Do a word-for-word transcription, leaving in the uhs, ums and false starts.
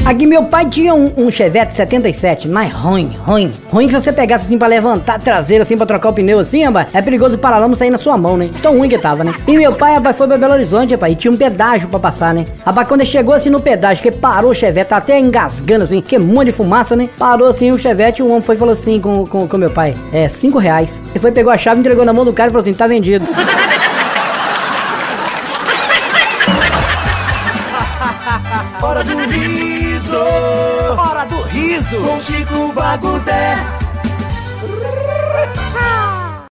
Aqui meu pai tinha um, um Chevette setenta e sete, mas ruim, ruim. Ruim que se você pegasse assim pra levantar a traseira, assim, pra trocar o pneu assim, rapaz, é perigoso o paralama sair na sua mão, né? Tão ruim que tava, né? E meu pai, rapaz, foi pra Belo Horizonte, rapaz, e tinha um pedágio pra passar, né? Rapaz, quando ele chegou assim no pedágio, que parou o Chevette, tá até engasgando assim, que um monte de fumaça, né? Parou assim o Chevette e o homem foi e falou assim com, com, com meu pai, é, cinco reais. Ele foi, pegou a chave, entregou na mão do cara e falou assim, tá vendido. Hora do riso, hora do riso, com Chico Bagudé.